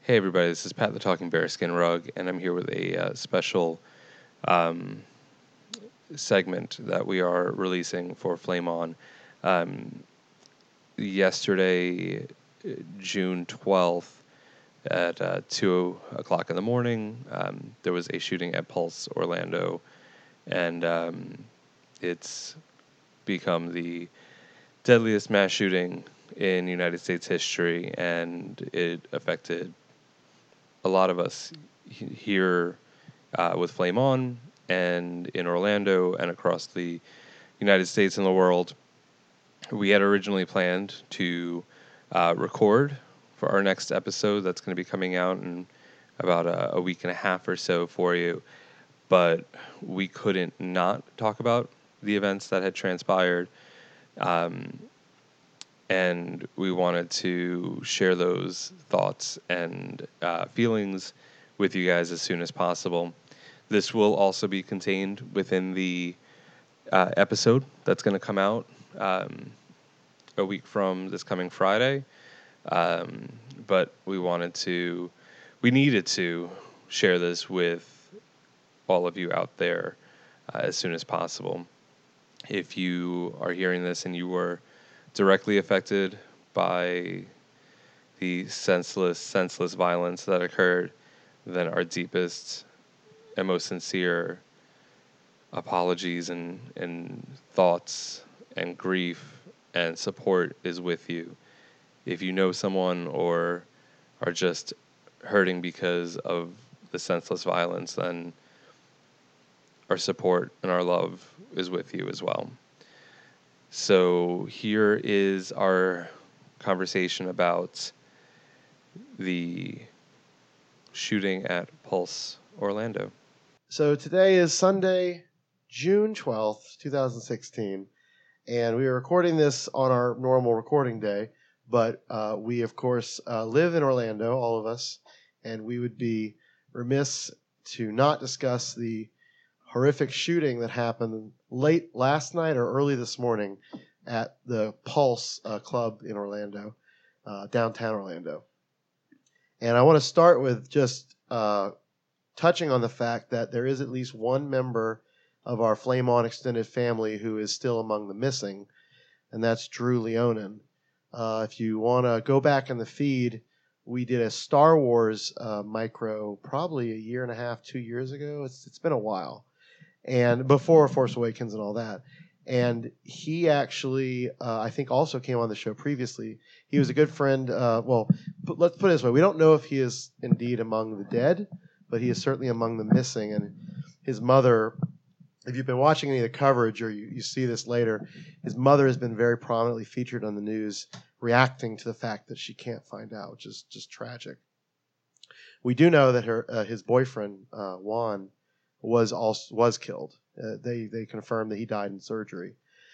Hey everybody, this is Pat the Talking Bearskin Rug, and I'm here with a special um, segment that we are releasing for Flame On. Um, Yesterday, June 12th, at 2 o'clock in the morning, there was a shooting at Pulse Orlando, and it's become the deadliest mass shooting in United States history, and it affected a lot of us here with Flame On and in Orlando and across the United States and the world. We had originally planned to record for our next episode that's going to be coming out in about a week and a half or so for you, but we couldn't not talk about the events that had transpired. And we wanted to share those thoughts and feelings with you guys as soon as possible. This will also be contained within the episode that's going to come out a week from this coming Friday. But we needed to share this with all of you out there as soon as possible. If you are hearing this and you were directly affected by the senseless violence that occurred, then our deepest and most sincere apologies and thoughts and grief and support is with you. If you know someone or are just hurting because of the senseless violence, then our support and our love is with you as well. So here is our conversation about the shooting at Pulse Orlando. So today is Sunday, June 12th, 2016, and we are recording this on our normal recording day, but we, of course, live in Orlando, all of us, and we would be remiss to not discuss the horrific shooting that happened late last night or early this morning at the Pulse Club in Orlando, downtown Orlando. And I want to start with just touching on the fact that there is at least one member of our Flame On extended family who is still among the missing, and that's Drew Leonin. If you want to go back in the feed, we did a Star Wars micro probably a year and a half, 2 years ago. It's been a while, and before Force Awakens and all that. And he actually, I think, also came on the show previously. He was a good friend. Let's put it this way: we don't know if he is indeed among the dead, but he is certainly among the missing. And his mother, if you've been watching any of the coverage or you see this later, his mother has been very prominently featured on the news reacting to the fact that she can't find out, which is just tragic. We do know that his boyfriend, Juan, was killed. They confirmed that he died in surgery.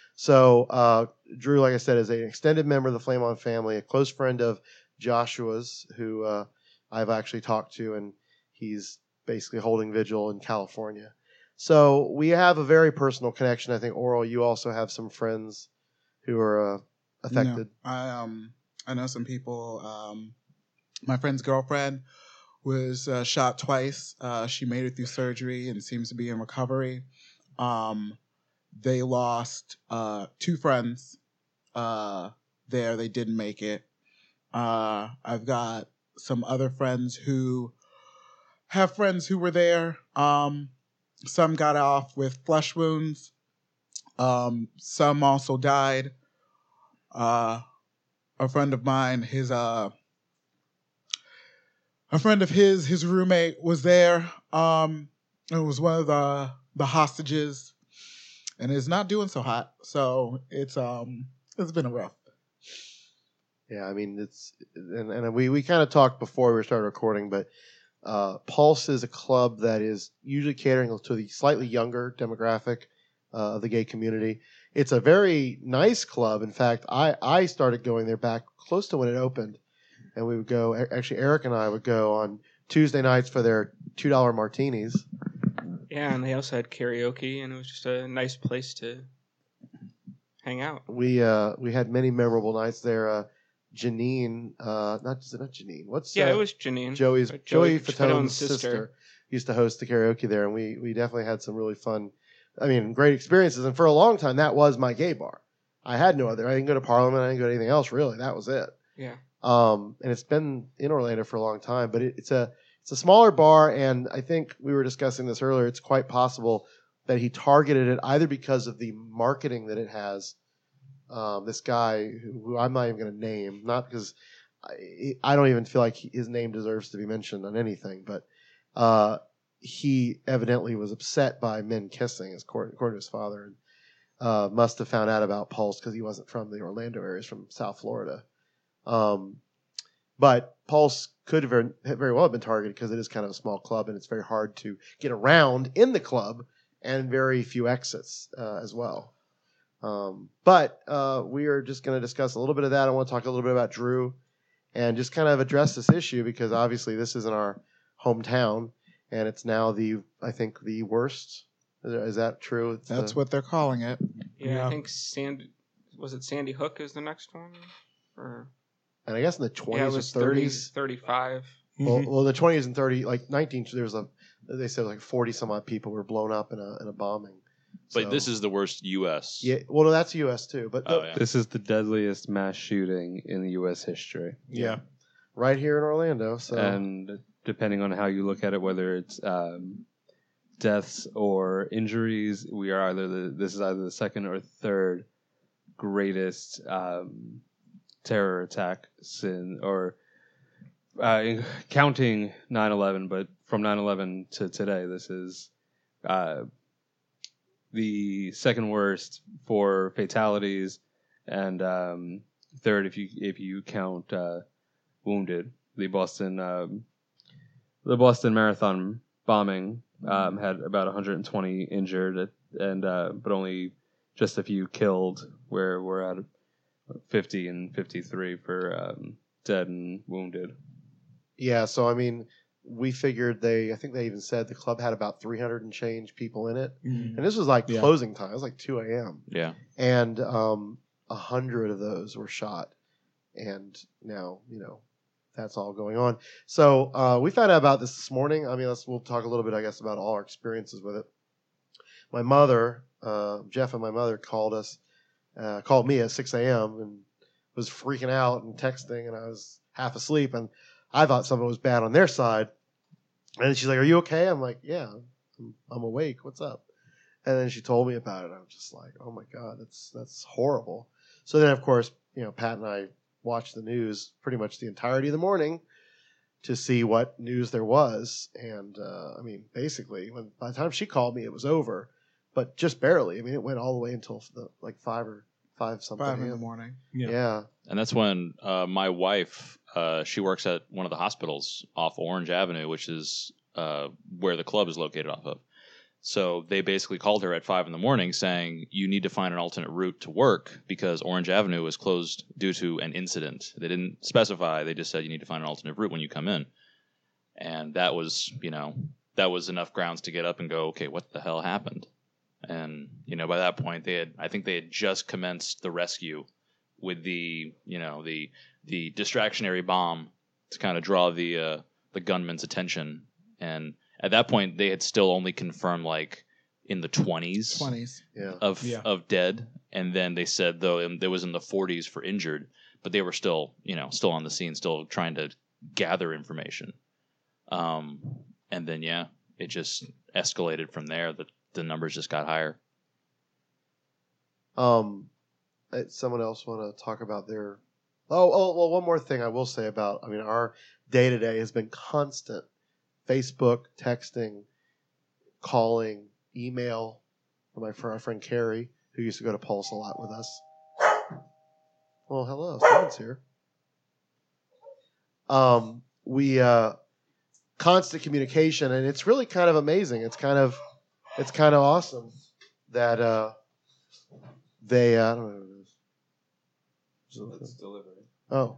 So Drew, like I said, is an extended member of the Flame On family, a close friend of Joshua's, who I've actually talked to, and he's basically holding vigil in California. So we have a very personal connection. I think, Oral, you also have some friends who are affected. No, I know some people. My friend's girlfriend was shot twice. She made it through surgery and seems to be in recovery. They lost 2 friends there. They didn't make it. I've got some other friends who have friends who were there. Some got off with flesh wounds. Some also died. A friend of mine, a friend of his roommate was there. It was one of the hostages, and is not doing so hot. So it's been a rough. Yeah, I mean and we kind of talked before we started recording, but Pulse is a club that is usually catering to the slightly younger demographic of the gay community. It's a very nice club. In fact, I started going there back close to when it opened, and we would go. Actually, Eric and I would go on Tuesday nights for their $2 martinis. Yeah, and they also had karaoke, and it was just a nice place to hang out. We had many memorable nights there. Janine, not Janine. What's Yeah, it was Janine. Joey Fatone's Fatone's sister used to host the karaoke there, and we definitely had some really fun, great experiences. And for a long time, that was my gay bar. I had no other. I didn't go to Parliament. I didn't go to anything else really. That was it. Yeah. And it's been in Orlando for a long time, but it's a smaller bar, and I think we were discussing this earlier. It's quite possible that he targeted it either because of the marketing that it has. This guy who I'm not even going to name, not because I don't even feel like his name deserves to be mentioned on anything, but he evidently was upset by men kissing, according to his father, and must have found out about Pulse because he wasn't from the Orlando area, he's from South Florida. But Pulse could very well have been targeted because it is kind of a small club and it's very hard to get around in the club and very few exits as well. But we are just going to discuss a little bit of that. I want to talk a little bit about Drew and just kind of address this issue because obviously this is in our hometown and it's now I think the worst. Is that true? That's what they're calling it. Yeah, I think Sandy Hook is the next one? Or and I guess in the 20s it or was 30s. 35. Well, the 20s and 30s, like 19, they said like 40 some odd people were blown up in a bombing. But this is the worst U.S. Yeah, well, no, that's U.S. too. But This is the deadliest mass shooting in U.S. history. Yeah, right here in Orlando. So, and depending on how you look at it, whether it's deaths or injuries, this is either the second or third greatest terror attack counting 9/11, but from 9/11 to today, this is the second worst for fatalities, and third if you count wounded. The Boston Marathon bombing had about 120 injured, and but only just a few killed. Where we're at 50 and 53 for dead and wounded. Yeah, so we figured I think they even said the club had about 300 and change people in it. Mm-hmm. And this was like closing time. It was like 2 a.m. Yeah. And 100 of those were shot. And now, that's all going on. So we found out about this morning. We'll talk a little bit, I guess, about all our experiences with it. My mother, Jeff and my mother called me at 6 a.m. and was freaking out and texting, and I was half asleep, and I thought something was bad on their side. And she's like, "Are you okay?" I'm like, "Yeah, I'm awake. What's up?" And then she told me about it. I was just like, "Oh my God, that's horrible." So then, of course, Pat and I watched the news pretty much the entirety of the morning to see what news there was. And basically, by the time she called me, it was over, but just barely. It went all the way until like 5 something. 5 in the morning. Yeah. And that's when my wife, she works at one of the hospitals off Orange Avenue, which is where the club is located off of. So they basically called her at 5 in the morning saying, you need to find an alternate route to work because Orange Avenue is closed due to an incident. They didn't specify. They just said you need to find an alternate route when you come in. And that was, that was enough grounds to get up and go, okay, what the hell happened? And, by that point, I think they had just commenced the rescue with the distractionary bomb to kind of draw the gunman's attention. And at that point, they had still only confirmed like in the 20s of dead. And then they said, though, there was in the 40s for injured, but they were still on the scene, still trying to gather information. And then, it just escalated from there. The numbers just got higher. Someone else want to talk about their... well, one more thing I will say about, our day-to-day has been constant. Facebook, texting, calling, email from our friend Carrie, who used to go to Pulse a lot with us. Well, hello, someone's here. We constant communication, and it's really kind of amazing. It's kind of awesome that they I don't know what it is. So it's delivery. Oh.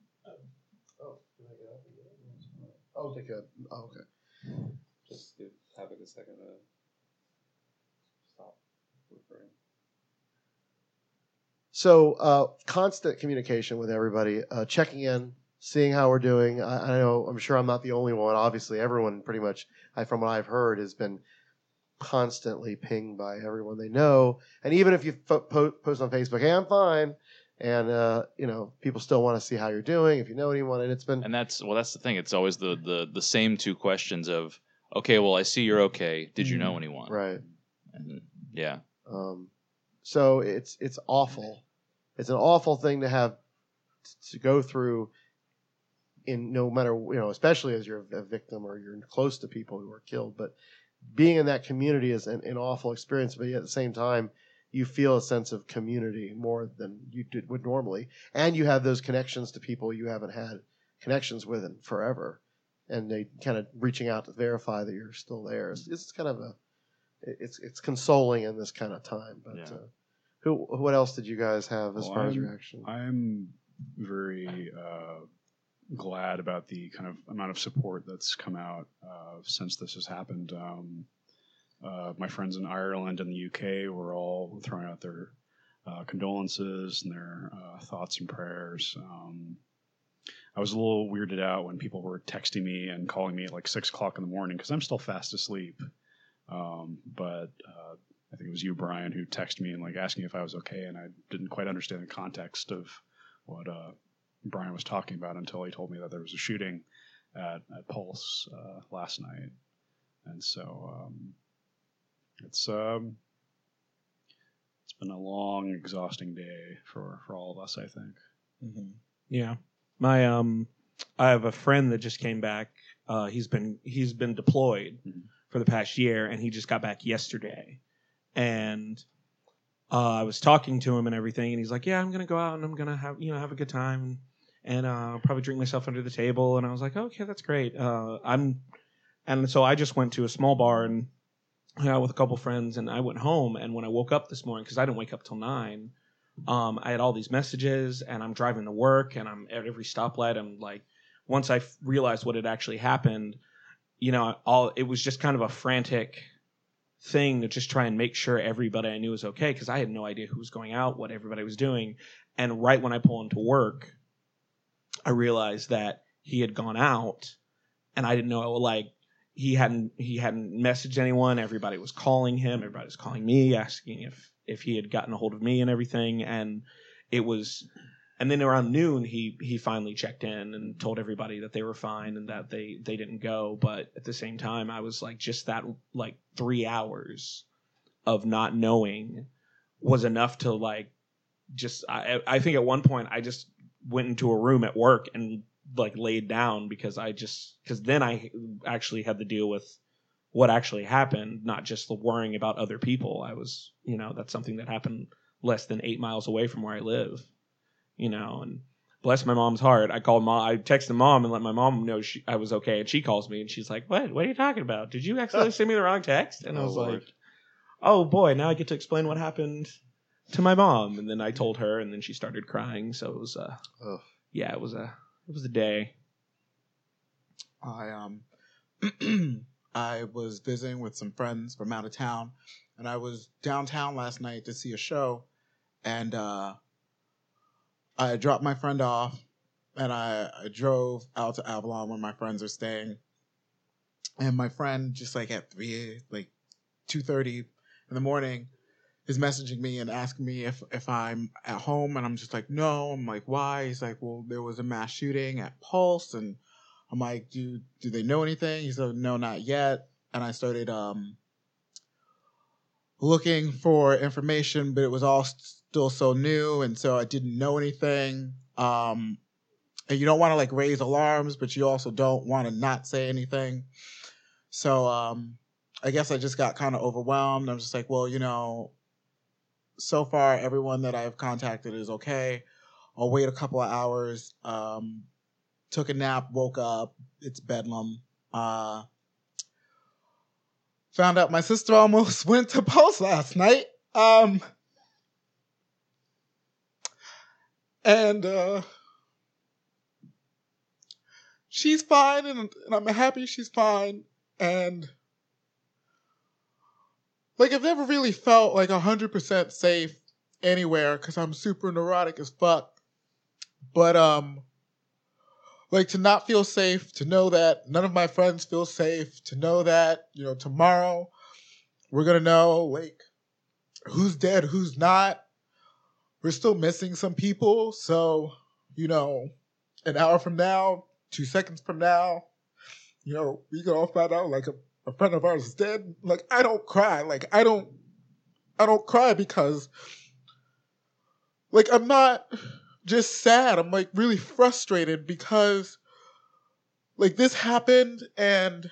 Okay. Just have a second to stop referring. So constant communication with everybody, checking in, seeing how we're doing. I know, I'm sure I'm not the only one. Obviously, everyone pretty much, from what I've heard, has been constantly pinged by everyone they know. And even if you post on Facebook, hey, I'm fine, and people still want to see how you're doing, if you know anyone. And it's been, And that's the thing. It's always the same two questions of, okay, well, I see you're okay. Did you know anyone? right. And, yeah. So it's awful. It's an awful thing to have to go through. In no matter, especially as you're a victim or you're close to people who are killed, but being in that community is an awful experience. But yet at the same time, you feel a sense of community more than you would normally, and you have those connections to people you haven't had connections with in forever, and they kind of reaching out to verify that you're still there. It's kind of it's consoling in this kind of time. But Yeah. What else did you guys have as far as reaction? I'm very glad about the kind of amount of support that's come out since this has happened. My friends in Ireland and the UK were all throwing out their condolences and their thoughts and prayers. I was a little weirded out when people were texting me and calling me at like 6 o'clock in the morning because I'm still fast asleep. But I think it was you, Brian, who texted me and like asking if I was okay, and I didn't quite understand the context of what Brian was talking about until he told me that there was a shooting at Pulse last night, and so it's been a long, exhausting day for all of us, I think. Mm-hmm. Yeah, I have a friend that just came back. He's been deployed for the past year, and he just got back yesterday. And I was talking to him and everything, and he's like, "Yeah, I'm gonna go out and I'm gonna have a good time, and probably drink myself under the table." And I was like, "Okay, that's great." And so I just went to a small bar and hung out with a couple friends, and I went home. And when I woke up this morning, because I didn't wake up till 9, I had all these messages, and I'm driving to work, and I'm at every stoplight. I'm like, once I realized what had actually happened, it was just kind of a frantic thing to just try and make sure everybody I knew was okay, because I had no idea who was going out, what everybody was doing. And right when I pull into work, I realized that he had gone out, and I didn't know, like, he hadn't messaged anyone. Everybody was calling him. Everybody was calling me, asking if he had gotten a hold of me and everything. And and then around noon, he finally checked in and told everybody that they were fine and that they didn't go. But at the same time, I was like, just that, like, 3 hours of not knowing was enough to, like, just, I think at one point I just went into a room at work and, like, laid down because then I actually had to deal with what actually happened, not just the worrying about other people. I was, that's something that happened less than 8 miles away from where I live. And bless my mom's heart. I called mom. I texted mom and let my mom know I was okay. And she calls me and she's like, What are you talking about? Did you accidentally send me the wrong text? And I was like, oh boy, now I get to explain what happened to my mom. And then I told her, and then she started crying. So it was, it was a day. I was visiting with some friends from out of town, and I was downtown last night to see a show, and I dropped my friend off, and I drove out to Avalon where my friends are staying. And my friend, just like at 2:30 in the morning, is messaging me and asking me if I'm at home. And I'm just like, no. I'm like, why? He's like, well, there was a mass shooting at Pulse. And I'm like, do they know anything? He said, no, not yet. And I started looking for information, but it was all still so new, and so I didn't know anything. And you don't want to like raise alarms, but you also don't want to not say anything. So I guess I just got kind of overwhelmed. I'm just like, well, so far everyone that I've contacted is okay. I'll wait a couple of hours. Took a nap, woke up. It's bedlam. Found out my sister almost went to Pulse last night. And she's fine, and I'm happy she's fine. And like, I've never really felt like 100% safe anywhere because I'm super neurotic as fuck. But like to not feel safe, to know that none of my friends feel safe, to know that, you know, tomorrow we're gonna know like who's dead, who's not. We're still missing some people, so you know, an hour from now, 2 seconds from now, you know, we can all find out like a friend of ours is dead. Like I don't cry. Like I don't cry because like I'm not just sad. I'm like really frustrated because like this happened and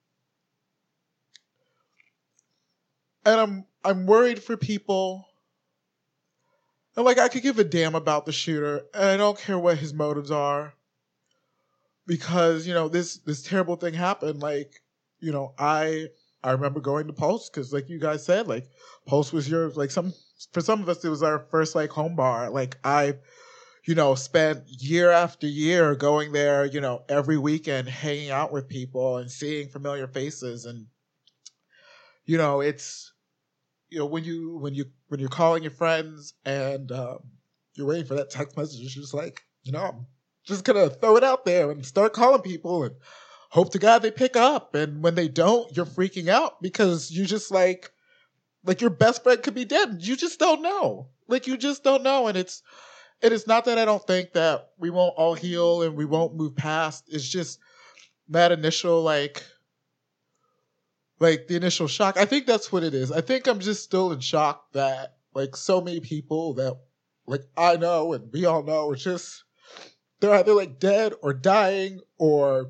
I'm worried for people. And like I could give a damn about the shooter and I don't care what his motives are. Because, you know, this terrible thing happened. Like, you know, I remember going to Pulse because like you guys said, like Pulse was your like for some of us it was our first like home bar. Like I, you know, spent year after year going there, you know, every weekend hanging out with people and seeing familiar faces. And, you know, it's, you know, when you're calling your friends and you're waiting for that text message, it's just like, you know, I'm just gonna throw it out there and start calling people and hope to God they pick up. And when they don't, you're freaking out because you just like your best friend could be dead. You just don't know. Like you just don't know. And it's not that I don't think that we won't all heal and we won't move past. It's just that initial like the initial shock. I think that's what it is. I think I'm just still in shock that like so many people that like I know and we all know it's just they're either like dead or dying or,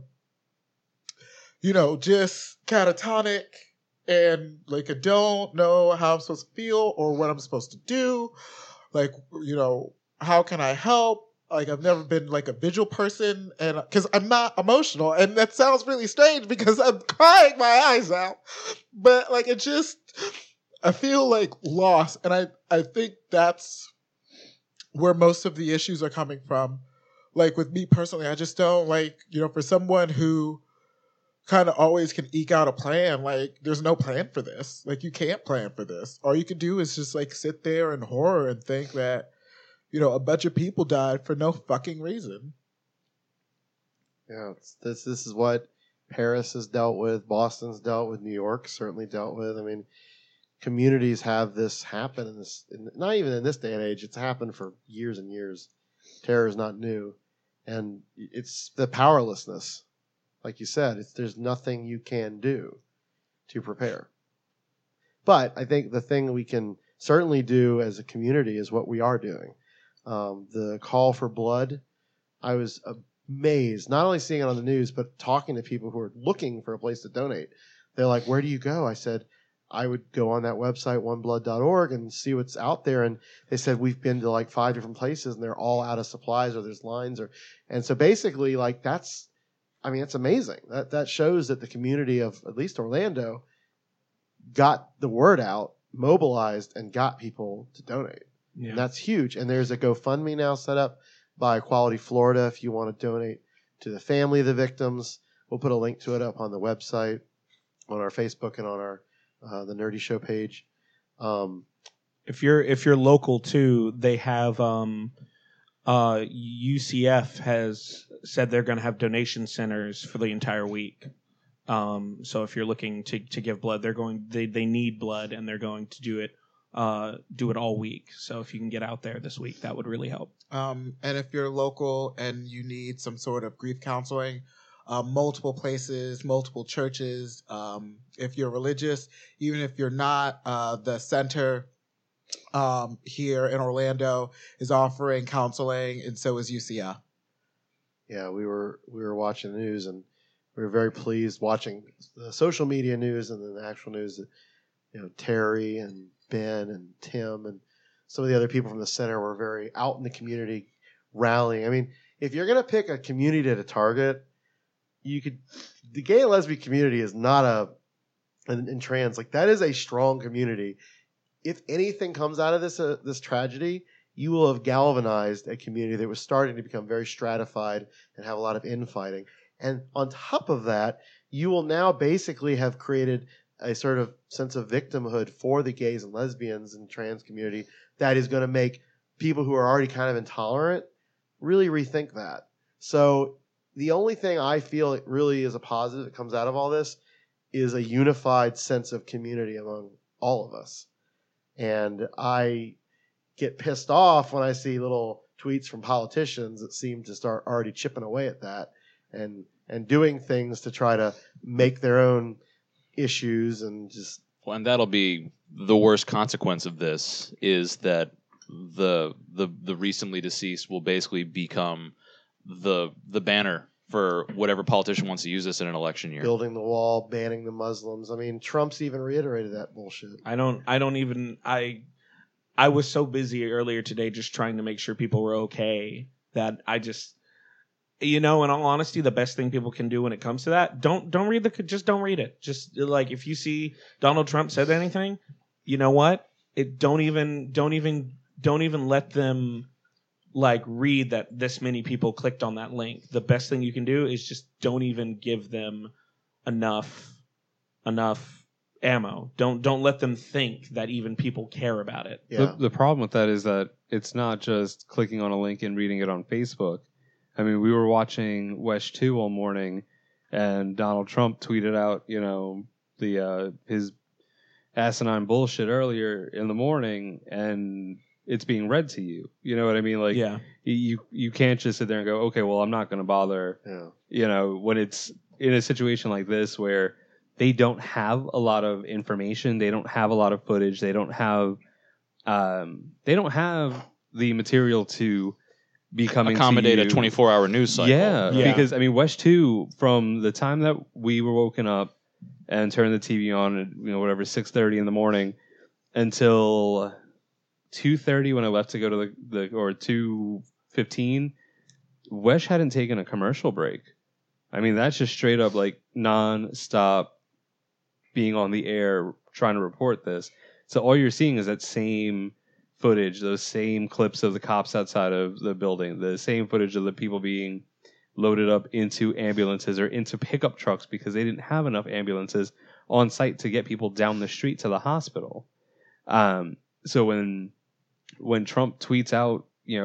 you know, just catatonic and like I don't know how I'm supposed to feel or what I'm supposed to do. Like, you know, how can I help? Like I've never been like a visual person and because I'm not emotional and that sounds really strange because I'm crying my eyes out. But like it just, I feel like lost. And I think that's where most of the issues are coming from. Like with me personally, I just don't like, you know, for someone who kind of always can eke out a plan, like there's no plan for this. Like you can't plan for this. All you can do is just like sit there in horror and think that, you know, a bunch of people died for no fucking reason. Yeah, this is what Paris has dealt with, Boston's dealt with, New York certainly dealt with. I mean, communities have this happen not even in this day and age. It's happened for years and years. Terror is not new, and it's the powerlessness, like you said. There's nothing you can do to prepare. But I think the thing we can certainly do as a community is what we are doing. The call for blood, I was amazed, not only seeing it on the news, but talking to people who are looking for a place to donate. They're like, where do you go? I said, I would go on that website, oneblood.org, and see what's out there. And they said, we've been to like 5 different places, and they're all out of supplies, or there's lines. And so basically, like, it's amazing. That shows that the community of at least Orlando got the word out, mobilized, and got people to donate. Yeah. And that's huge. And there's a GoFundMe now set up by Equality Florida if you want to donate to the family of the victims. We'll put a link to it up on the website, on our Facebook, and on our the Nerdy Show page. If you're local too, they have UCF has said they're going to have donation centers for the entire week. So if you're looking to give blood, they need blood and they're going to do it all week. So if you can get out there this week, that would really help. And if you're local and you need some sort of grief counseling, multiple places, multiple churches. If you're religious, even if you're not, the center here in Orlando is offering counseling, and so is UCF. Yeah, we were watching the news, and we were very pleased watching the social media news and then the actual news that, you know, Terry and Ben and Tim and some of the other people from the center were very out in the community rallying. I mean, if you're going to pick a community to target, the gay and lesbian community is not and trans, like that is a strong community. If anything comes out of this tragedy, you will have galvanized a community that was starting to become very stratified and have a lot of infighting. And on top of that, you will now basically have created a sort of sense of victimhood for the gays and lesbians and trans community that is going to make people who are already kind of intolerant really rethink that. So the only thing I feel it really is a positive that comes out of all this is a unified sense of community among all of us. And I get pissed off when I see little tweets from politicians that seem to start already chipping away at that and doing things to try to make their own issues and just. Well, and that'll be the worst consequence of this is that the recently deceased will basically become the banner for whatever politician wants to use this in an election year. Building the wall, banning the Muslims. I mean, Trump's even reiterated that bullshit. I was so busy earlier today just trying to make sure people were okay that I just, in all honesty, the best thing people can do when it comes to that, don't read just don't read it. Just like if you see Donald Trump said anything, you know what? Don't even let them like read that this many people clicked on that link. The best thing you can do is just don't even give them enough ammo. Don't let them think that even people care about it. Yeah. The problem with that is that it's not just clicking on a link and reading it on Facebook. I mean, we were watching Wesh 2 all morning, and Donald Trump tweeted out, his asinine bullshit earlier in the morning, and it's being read to you. You know what I mean? Like, Yeah. you can't just sit there and go, okay, well, I'm not going to bother. Yeah. When it's in a situation like this where they don't have a lot of information, they don't have a lot of footage, they don't have the material to be coming accommodate to a 24-hour news cycle. Yeah, Yeah. because I mean, Wesh 2, from the time that we were woken up and turned the TV on at 6:30 in the morning until 2:30 when I left to go to the or 2:15, Wesh hadn't taken a commercial break. I mean, that's just straight up like non-stop being on the air trying to report this. So all you're seeing is that same footage, those same clips of the cops outside of the building, the same footage of the people being loaded up into ambulances or into pickup trucks because they didn't have enough ambulances on site to get people down the street to the hospital. So when Trump tweets out,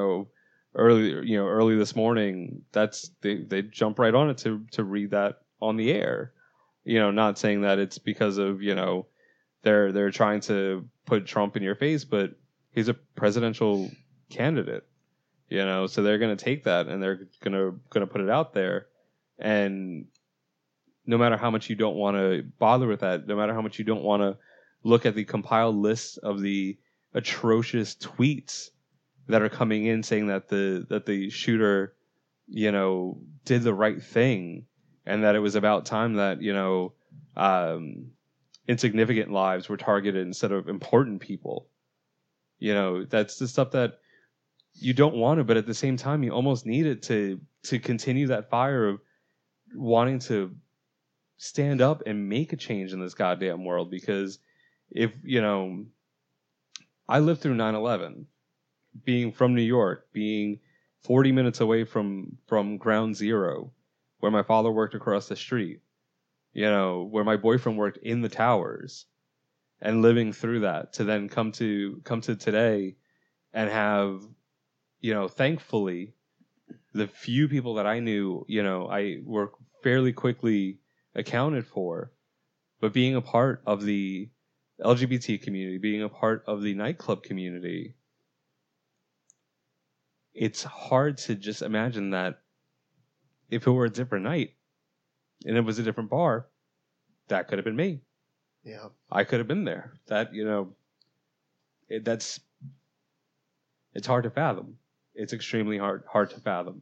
early this morning, they jump right on it to read that on the air. Not saying that it's because of they're trying to put Trump in your face, but he's a presidential candidate. So they're going to take that and they're going to put it out there. And no matter how much you don't want to bother with that, no matter how much you don't want to look at the compiled list of the atrocious tweets that are coming in saying that the shooter, did the right thing and that it was about time that, insignificant lives were targeted instead of important people. That's the stuff that you don't want to, but at the same time, you almost need it to continue that fire of wanting to stand up and make a change in this goddamn world. Because if, I lived through 9/11, being from New York, being 40 minutes away from Ground Zero, where my father worked across the street, where my boyfriend worked in the towers, and living through that to then come to today and have, thankfully, the few people that I knew, I were fairly quickly accounted for, but being a part of the LGBT community, being a part of the nightclub community, it's hard to just imagine that if it were a different night and it was a different bar, that could have been me. Yeah. I could have been there. That, it's hard to fathom. It's extremely hard to fathom.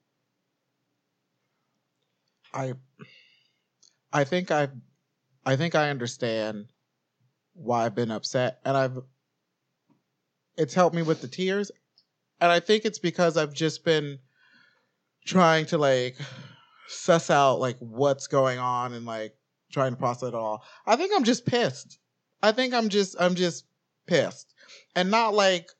I think I understand why I've been upset, and it's helped me with the tears, and I think it's because I've just been trying to suss out what's going on and trying to process it all. I think I'm just pissed. I think I'm just pissed, and not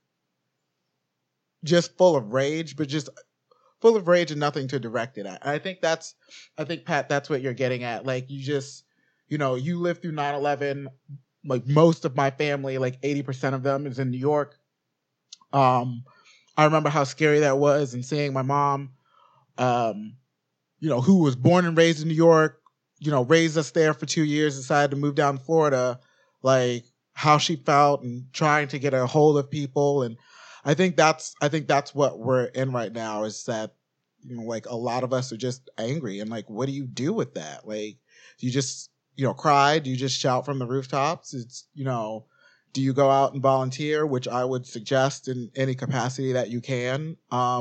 just full of rage, but just full of rage and nothing to direct it at. And I think Pat, that's what you're getting at. You just, you lived through 9/11. Most of my family, 80% of them, is in New York. I remember how scary that was, and seeing my mom, who was born and raised in New York, raised us there for 2 years, decided to move down to Florida, like how she felt and trying to get a hold of people. And I think that's what we're in right now, is that, like, a lot of us are just angry. And like, what do you do with that? Like, do you just, cry? Do you just shout from the rooftops? Do you go out and volunteer, which I would suggest in any capacity that you can?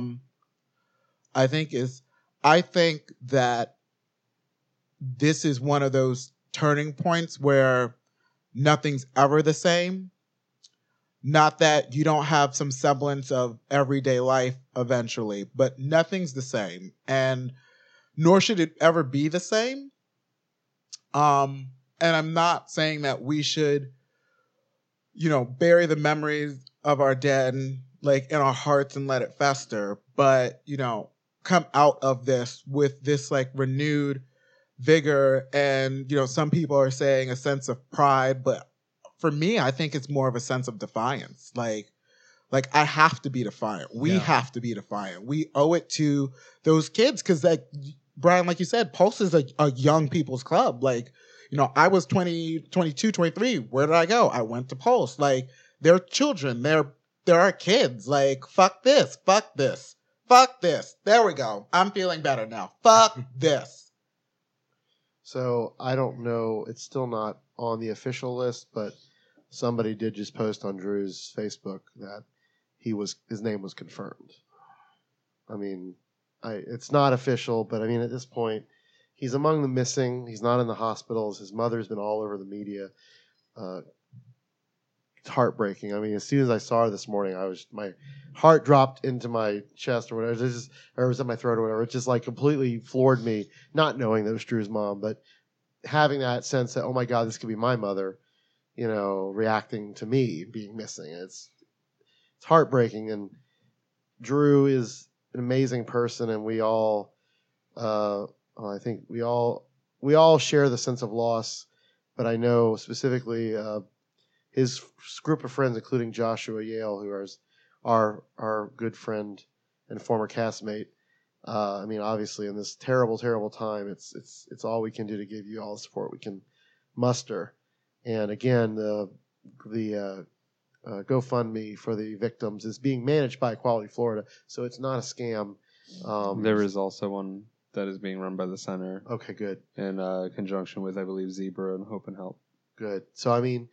I think that this is one of those turning points where nothing's ever the same. Not that you don't have some semblance of everyday life eventually, but nothing's the same, and nor should it ever be the same. And I'm not saying that we should, bury the memories of our dead, like, in our hearts and let it fester, but, come out of this with this, like, renewed vigor. And, some people are saying a sense of pride, but for me, I think it's more of a sense of defiance. Like I have to be defiant. We have to be defiant. We owe it to those kids, because, like, Brian, like you said, Pulse is a young people's club. Like, I was 20, 22, 23. Where did I go? I went to Pulse. Like, they're children. They're our kids. Like, fuck this. Fuck this. Fuck this. There we go. I'm feeling better now. Fuck this. So I don't know. It's still not on the official list, but somebody did just post on Drew's Facebook that his name was confirmed. I mean, it's not official, but I mean, at this point, he's among the missing. He's not in the hospitals. His mother's been all over the media. It's heartbreaking. I mean, as soon as I saw her this morning, my heart dropped into my chest or whatever. Or it was in my throat or whatever. It just, like, completely floored me, not knowing that it was Drew's mom, but having that sense that, oh my God, this could be my mother, reacting to me being missing. It's heartbreaking. And Drew is an amazing person, and we all, I think we all share the sense of loss. But I know specifically his group of friends, including Joshua Yale, who is our good friend and former castmate. I mean, obviously, in this terrible, terrible time, it's all we can do to give you all the support we can muster. And again, the GoFundMe for the victims is being managed by Equality Florida, so it's not a scam. There is also one that is being run by the center. Okay, good. In conjunction with, I believe, Zebra and Hope and Help. Good. So, I mean,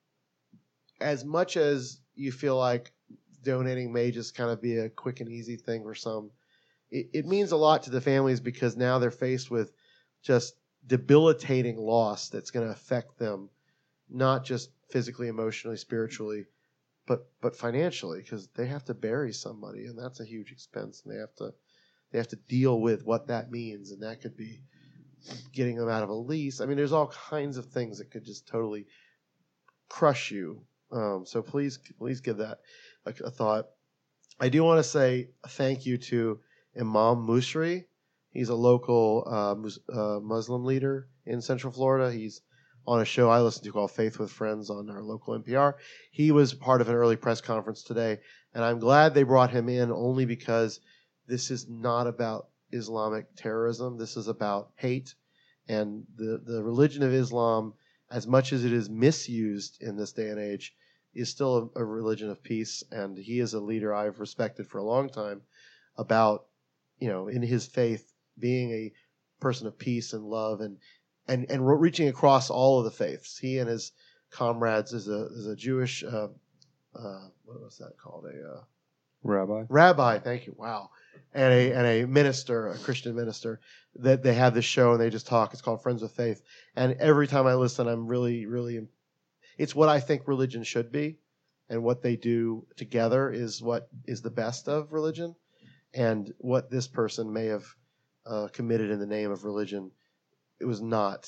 as much as you feel like donating may just kind of be a quick and easy thing for some, it means a lot to the families, because now they're faced with just debilitating loss that's going to affect them, not just physically, emotionally, spiritually, but financially, because they have to bury somebody, and that's a huge expense, and they have to deal with what that means, and that could be getting them out of a lease. I mean, there's all kinds of things that could just totally crush you. So please give that a thought. I do want to say thank you to Imam Musri. He's a local Muslim leader in Central Florida. He's on a show I listen to called Faith with Friends on our local NPR. He was part of an early press conference today, and I'm glad they brought him in, only because this is not about Islamic terrorism. This is about hate, and the religion of Islam, as much as it is misused in this day and age, is still a religion of peace. And he is a leader I've respected for a long time, about, in his faith, being a person of peace and love, and reaching across all of the faiths. He and his comrades is a Jewish, what was that called? A Rabbi. Rabbi, thank you. Wow. And a minister, a Christian minister, that they have this show and they just talk. It's called Friends with Faith. And every time I listen, I'm really, really, it's what I think religion should be. And what they do together is what is the best of religion. And what this person may have committed in the name of religion, it was not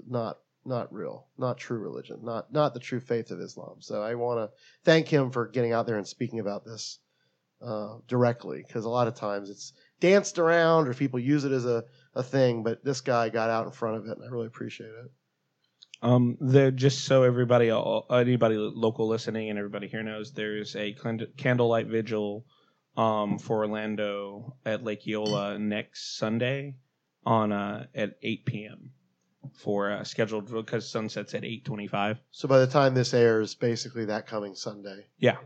real, not true religion, not the true faith of Islam. So I want to thank him for getting out there and speaking about this directly, because a lot of times it's danced around or people use it as a thing, but this guy got out in front of it, and I really appreciate it. There, just so anybody local listening and everybody here knows, there's a candlelight vigil for Orlando at Lake Eola next Sunday on at 8 p.m. for scheduled because sunset's at 8:25. So by the time this airs, basically that coming Sunday. Yeah,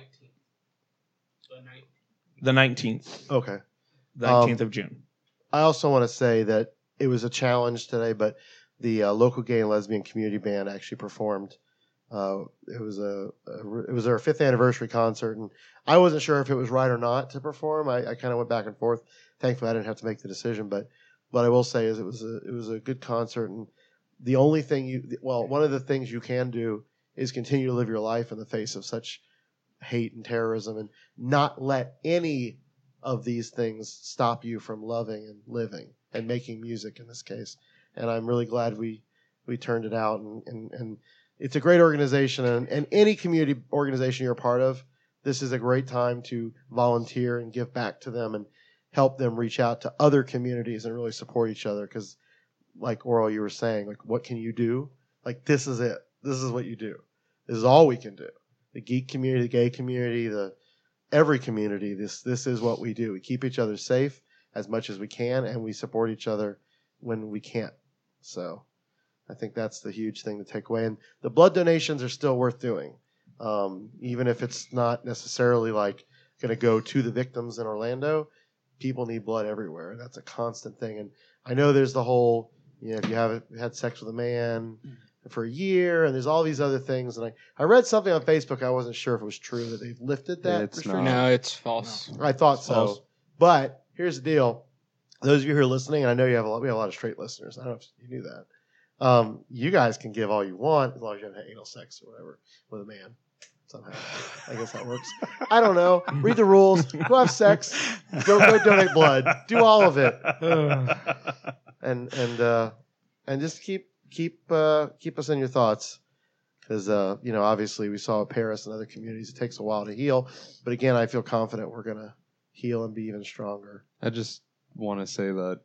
the 19th. Okay. The 19th of June. I also want to say that it was a challenge today, but the local gay and lesbian community band actually performed. It was their 5th anniversary concert, and I wasn't sure if it was right or not to perform. I kind of went back and forth. Thankfully, I didn't have to make the decision, but what I will say is it was a good concert, and the only thing one of the things you can do is continue to live your life in the face of such hate and terrorism, and not let any of these things stop you from loving and living and making music in this case. And I'm really glad we turned it out, and it's a great organization, and any community organization you're a part of, this is a great time to volunteer and give back to them and help them reach out to other communities and really support each other. Because like Oral, you were saying, like, what can you do? Like, this is it. This is what you do. This is all we can do. The geek community, the gay community, every community, this is what we do. We keep each other safe as much as we can, and we support each other when we can't. So I think that's the huge thing to take away. And the blood donations are still worth doing, even if it's not necessarily like going to go to the victims in Orlando. People need blood everywhere. That's a constant thing. And I know there's the whole, if you haven't had sex with a man for a year, and there's all these other things. And I read something on Facebook. I wasn't sure if it was true that they've lifted that restriction. No, it's false. I thought so. False. But here's the deal. Those of you who are listening, and I know we have a lot of straight listeners. I don't know if you knew that. You guys can give all you want as long as you haven't had anal sex or whatever with a man. Somehow. I guess that works. I don't know. Read the rules. Go have sex. Go donate blood. Do all of it. And just keep us in your thoughts, because obviously we saw at Paris and other communities it takes a while to heal, but again I feel confident we're gonna heal and be even stronger. I just want to say that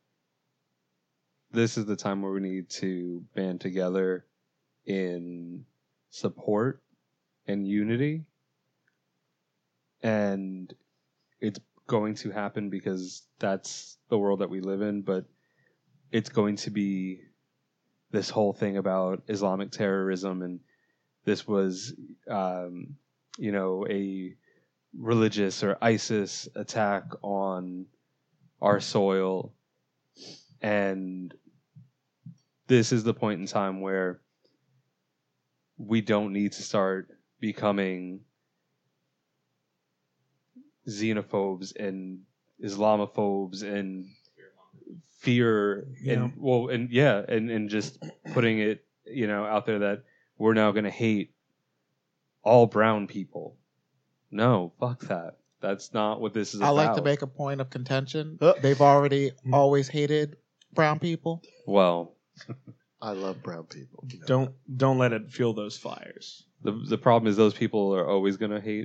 this is the time where we need to band together in support and unity, and it's going to happen because that's the world that we live in. But it's going to be this whole thing about Islamic terrorism, and this was, a religious or ISIS attack on our soil, and this is the point in time where we don't need to start becoming xenophobes and Islamophobes and fear and just putting it out there that we're now going to hate all brown people. No, fuck that. That's not what this is about. I like to make a point of contention. They've already always hated brown people. Well, I love brown people. Don't let it fuel those fires. The problem is those people are always going to hate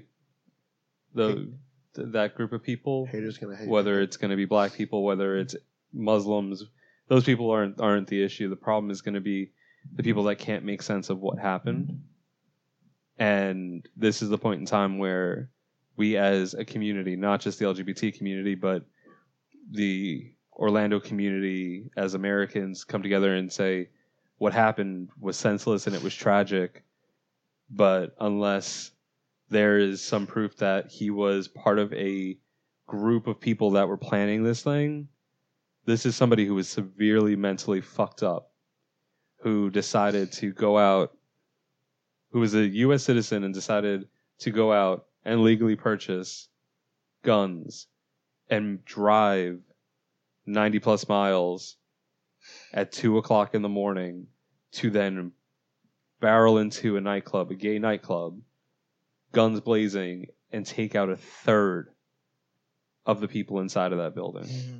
that group of people. Haters going to hate. Whether it's going to be black people, whether it's Muslims, those people aren't the issue. The problem is going to be the people that can't make sense of what happened. And this is the point in time where we as a community, not just the LGBT community, but the Orlando community as Americans, come together and say what happened was senseless and it was tragic. But unless there is some proof that he was part of a group of people that were planning this thing, this is somebody who was severely mentally fucked up, who decided to go out, who was a U.S. citizen and decided to go out and legally purchase guns and drive 90 plus miles at 2 o'clock in the morning to then barrel into a nightclub, a gay nightclub, guns blazing, and take out a third of the people inside of that building. Mm-hmm.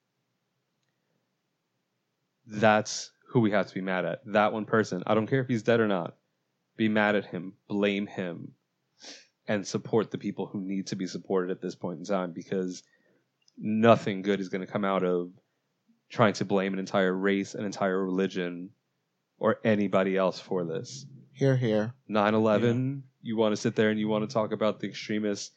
That's who we have to be mad at. That one person. I don't care if he's dead or not. Be mad at him, blame him, and support the people who need to be supported at this point in time, because nothing good is going to come out of trying to blame an entire race, an entire religion or anybody else for this. Here, here. 9/11, you want to sit there and you want to talk about the extremists,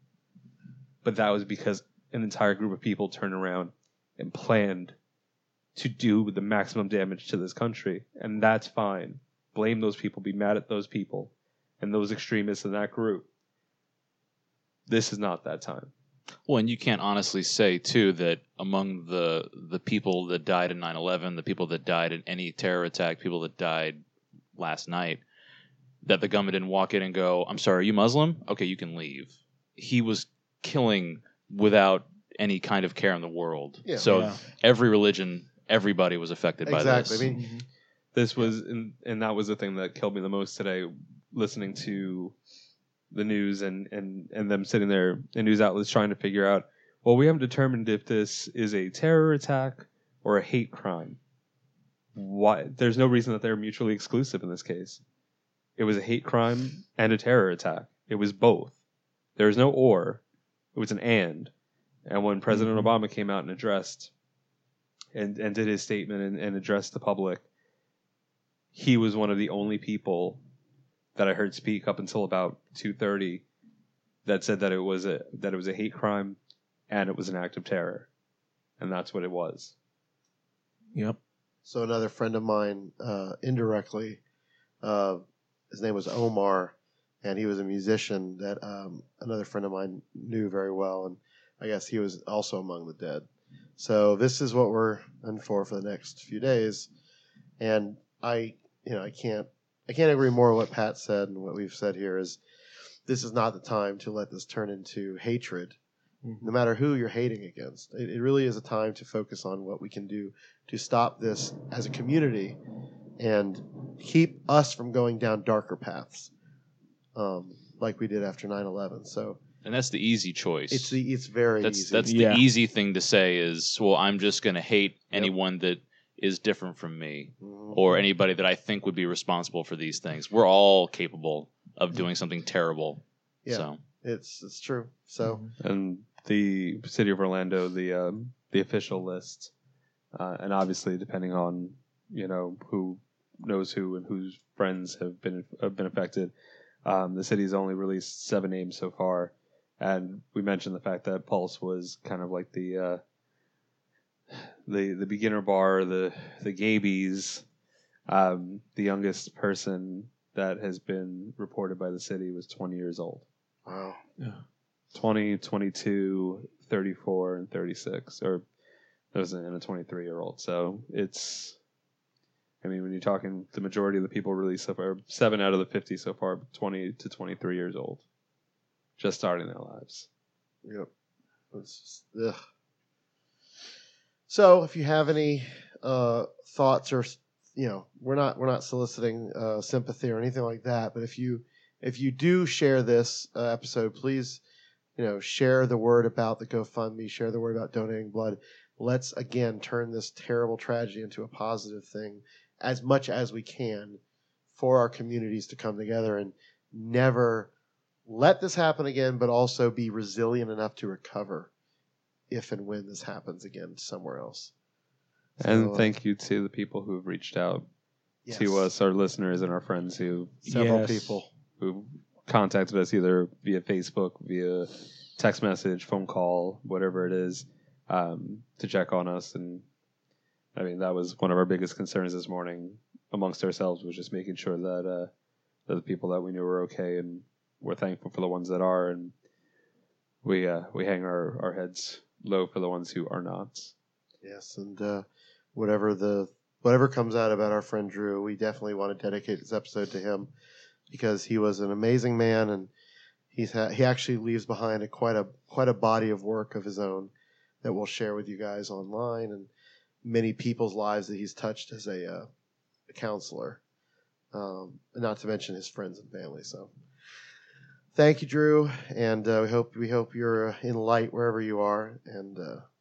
but that was because an entire group of people turned around and planned to do the maximum damage to this country, and that's fine. Blame those people, be mad at those people, and those extremists in that group. This is not that time. Well, and you can't honestly say, too, that among the people that died in 9/11, the people that died in any terror attack, people that died last night, that the gunman didn't walk in and go, I'm sorry, are you Muslim? Okay, you can leave. He was killing without any kind of care in the world. Yeah. So Yeah. every religion, everybody was affected by Exactly. this. I mean, This was, and that was the thing that killed me the most today, listening to the news and them sitting there in news outlets trying to figure out, well, we haven't determined if this is a terror attack or a hate crime. Why? There's no reason that they're mutually exclusive in this case. It was a hate crime and a terror attack. It was both. There was no or. It was an and. And when President Obama came out and addressed and did his statement and addressed the public, he was one of the only people that I heard speak up until about 2:30 that said that it was a hate crime and it was an act of terror, and that's what it was. Yep. so another friend of mine, indirectly, his name was Omar, and he was a musician that another friend of mine knew very well, and I guess he was also among the dead. So this is what we're in for the next few days, and I can't agree more with what Pat said and what we've said here is this is not the time to let this turn into hatred, no matter who you're hating against. It really is a time to focus on what we can do to stop this as a community and keep us from going down darker paths, like we did after 9/11. So And that's the easy choice. it's very easy. That's Yeah. the easy thing to say is, well, I'm just going to hate anyone that is different from me Mhm. or anybody that I think would be responsible for these things. We're all capable of doing something terrible. Yeah. So It's true. So And the city of Orlando, the official list, and obviously depending on who knows who and whose friends have been affected, the city's only released 7 names so far, and we mentioned the fact that Pulse was kind of like the beginner bar, the Gabies. The youngest person that has been reported by the city was 20 years old. wow. 20, 22, 34, and 36, or there was a 23-year-old. So it's, I mean, when you're talking the majority of the people released so far, 7 out of the 50 so far, 20 to 23 years old, just starting their lives. Yep. It's just, ugh. So if you have any thoughts or we're not soliciting sympathy or anything like that, but if you do share this episode, please share the word about the GoFundMe, share the word about donating blood. Let's again turn this terrible tragedy into a positive thing as much as we can for our communities to come together and never let this happen again, but also be resilient enough to recover if and when this happens again somewhere else. And So, thank you to the people who have reached out yes, to us, our listeners and our friends several Yes. people. who contacted us either via Facebook, via text message, phone call, whatever it is, to check on us. And I mean, that was one of our biggest concerns this morning amongst ourselves, was just making sure that the people that we knew were okay, and we're thankful for the ones that are, and we hang our heads low for the ones who are not. Yes, and whatever comes out about our friend Drew, we definitely want to dedicate this episode to him because he was an amazing man, and he actually leaves behind quite a body of work of his own that we'll share with you guys online, and many people's lives that he's touched as a counselor, not to mention his friends and family. So, thank you, Drew, and we hope you're in light wherever you are, and